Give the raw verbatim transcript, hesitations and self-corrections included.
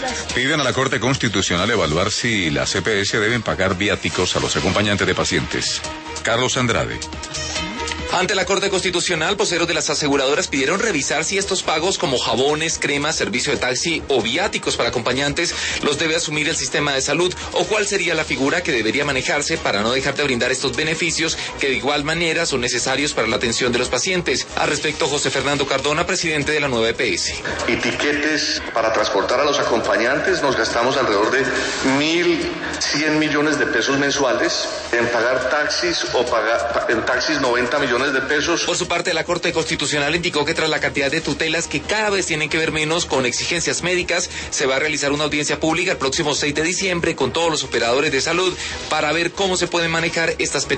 Piden a la Corte Constitucional evaluar si las E P S deben pagar viáticos a los acompañantes de pacientes. Carlos Andrade. Ante la Corte Constitucional, voceros de las aseguradoras pidieron revisar si estos pagos como jabones, cremas, servicio de taxi o viáticos para acompañantes los debe asumir el sistema de salud, o cuál sería la figura que debería manejarse para no dejar de brindar estos beneficios que de igual manera son necesarios para la atención de los pacientes. Al respecto, José Fernando Cardona, presidente de la nueva E P S. Y tiquetes para transportar a los acompañantes nos gastamos alrededor de mil cien millones de pesos mensuales, en pagar taxis o pagar en taxis noventa millones de pesos. Por su parte, la Corte Constitucional indicó que tras la cantidad de tutelas que cada vez tienen que ver menos con exigencias médicas, se va a realizar una audiencia pública el próximo seis de diciembre con todos los operadores de salud para ver cómo se pueden manejar estas peticiones.